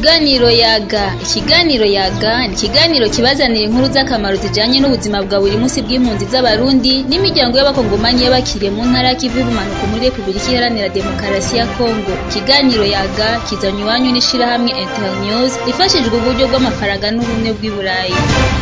Ikiganiro Yaga ni ikiganiro kibazanira inkuru z'akamaro zijanye n'ubuzima bwa buri munsi bw'impunzi z'Abarundi n'imiryango y'abakongomani y'abakiriye mu ntara y'ikivu y'ubumanuko muri Republika Iharanira Demokarasi ya Kongo. Ikiganiro Yaga kizanywe iwanyu n'ishirahamwe Internews rifashijwe uburyo bw'amafaranga n'ubumwe bw'i Burayi.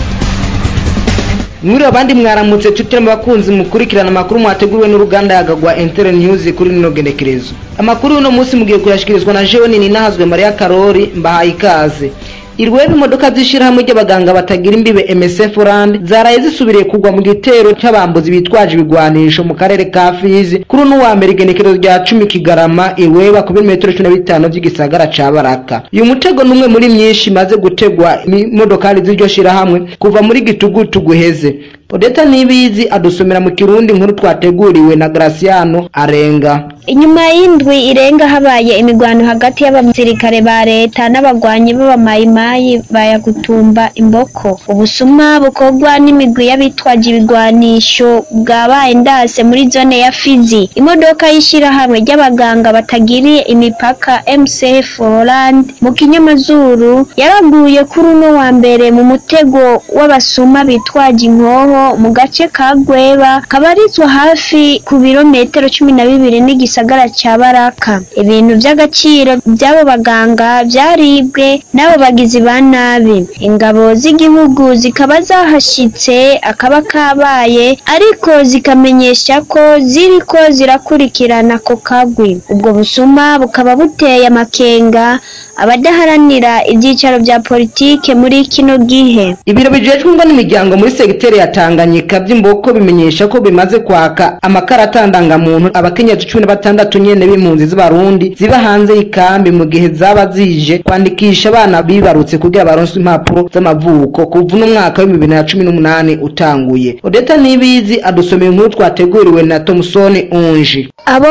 Muri abandi mwaramutse tutira bakunzi mukurikirana amakuru mwateguriwe n'uruganda yagagwa Internews kuri nino genekerezo. Amakuru uno munsi mugiye kuyashikirizwa na Jewe Nini nahazwe Maria Karori mbahaye ikaze. Irwebe imodoka zishirahamwe ry'abaganga batagira imbibe MSF Land zaraye zisubiriye kugwa mu gitero cy'abambuzi bitwaje ibigwanisho mu karere ka Fizi kuri no wa mbere igenekerezo rya 10 Kigarama Irweba ku birometero 15 by'igisagara ca Baraka. Uyu mutego numwe muri myinshi maze gutegwa imodokari z'iryo shirahamwe kuva muri gitugutu guheze. Odeta Nibizi adusomera mu Kirundi nkuru twateguriwe na Graciano Arenga. Inyuma y'indwi irenga habaye imigwano hagati y'abasirikare ba leta n'abagwanyi b'abamayimayi bayagutumba imboko. Ubusuma bukorwa n'imigwi y'abitwaje ibigwanisho bwabaye ndase muri zone ya Fizi. Imodoka y'ishirahamwe ry'abaganga batagiriye imipaka MSF Holland mu kinyamazuru yaraguye kuri uno wa mbere mu mutego w'abasuma bitwaje inkoho mu gace ka Gweba kabarizwa hafi ku birometero 12 n'igisagara ca Baraka. Ibintu by'agaciro by'abo baganga byaribwe n'abo bagizi ba nabi. Ingabo z'igihugu zikaba zahashitse akaba kabaye ariko zikamenyesha ko ziriko zirakurikirana ko kagwi. Ubwo busuma bukaba buteye amakenga abadaharanira ibyicaro bya politike muri kino gihe. Ibiro bijejwe ngo n'imiryango muri segiteri ya Tanganyika by'imboko bimenyesha ko bimaze kwaka amakarata ndangamuntu abakenyezi 16 nyene b'impunzi z'Abarundi ziba hanze y'ikambi mu gihe zaba zije kwandikisha abana bibarutse kugira baronse impapuro z'amavuko kuva no mwaka wa 2018 utanguye. Odeta Nibizi adusomeye inkuru twateguriwe na Thomson Unji. Abo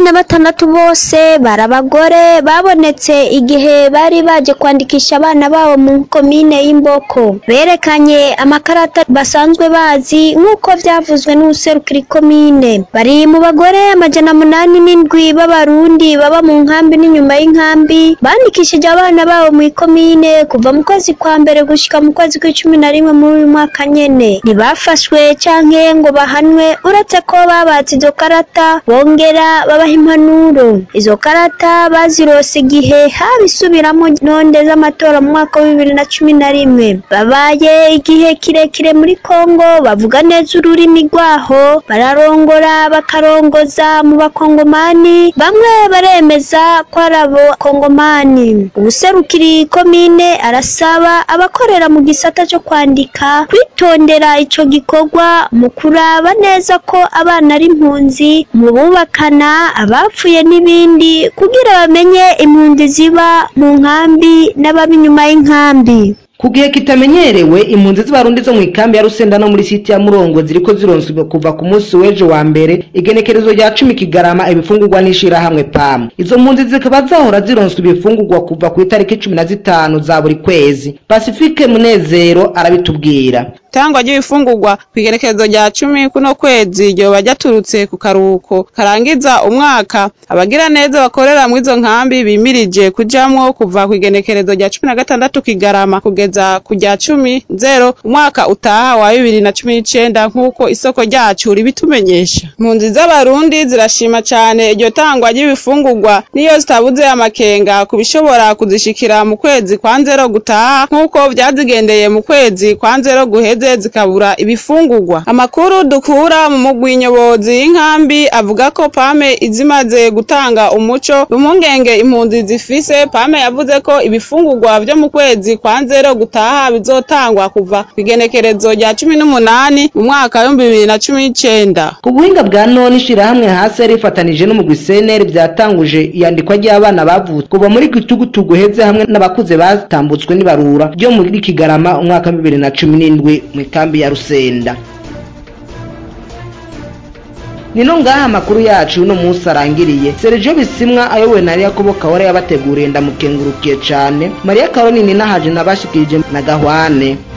16 bose barabagore babonetse igihe bari baje kwandikisha abana babo mu komine y'Imboko. Berekanye amakarata basanzwe bazi nk'uko vyavuzwe n'userukira komine. Bari mu bagore 807 b'Abarundi baba mu nkambi n'inyuma y'inkambi bandikishije abana babo mu komine kuva mu kwezi kwa mbere gushika mu kwezi kwa11 muri uyu mwaka nyene. Ntibafashwe canke ngo bahanwe uretse ko babatse izo karata bongera babaha impanuro. Izo karata bazirose igihe habisubiramo nonde z'amatora mu mwaka wa 2011. Babaye igihe kirekire muri Kongo bavuga neza ururimi rwaho bararongora bakarongoza mu bakongomani bamwe baremeza ko arabo kongomani. Ubuserukiri komine arasaba abakorera mu gisata cyo kwandika kwitondera ico gikorwa mu kuraba neza ko abana ari impunzi mu bubakana abapfuye n'ibindi kugira bamenye impunzi ziba mu nkambi n'ababinyuma y'inkambi. Kugihe kitamenyerewe impunzi z'Abarundi zo mu ikambi ya Rusenda no muri site ya Murongo ziriko zironswa kuva ku munsi w'ejo wa mbere igenekerezo rya 10 Kigarama ibifungurwa n'ishira hamwe PAM. Izo mpunzi zikaba zahora zironswa ibifungurwa kuva ku itariki 15 za buri kwezi. Pacifique Munezero arabitubwira. Tangwa ry'ibifungurwa kwigenekerezo rya 10 kuno kwezi ryo bajyaturutse ku karuhuko karangiza umwaka. Abagira neza bakorera mu izo nkambi bimirije kujamwo kuva kwigenekerezo rya 16 Kigarama kugeza kujya 10 umwaka utaha wa 2019 nkuko isoko ryacu ribitumenyesha. Impunzi z'Abarundi zirashima cyane iryo tangwa ry'ibifungurwa niyo zitabuze amakenga kubishobora kuzishikira mu kwezi kwa 0 gutaha nkuko byazigendeye mu kwezi kwa 0 guheze zikabura ibifungurwa. Amakuru dukura mu mugwinyobozi y'inkambi avuga ko PAME izimaze gutanga umuco rumungenge impunzi zifise. PAME yavuze ko ibifungurwa byo mu kwezi kwa 0 gutaha bizotangwa kuva kwigenekerezo rya 18 mu mwaka wa 2019. Ku buhinga bwa none ishirahamwe hasi rifatanije no mu gwiseneri byatanguje iyandikwa ry'abana bavutse kuva muri gitugutu guheze hamwe n'abakuze batambutswe n'ibarura ryo muri Kigarama umwaka wa 2017 mu kambi ya Rusenda. Nino ngaha amakuru yacu no munsi arangiriye. Sergio Bisimwa ayowe na Yakobo Kawara yabateguriye ndamukengurukiye cyane. Maria Karoni ni nahaje nabashikirije na Gahwane.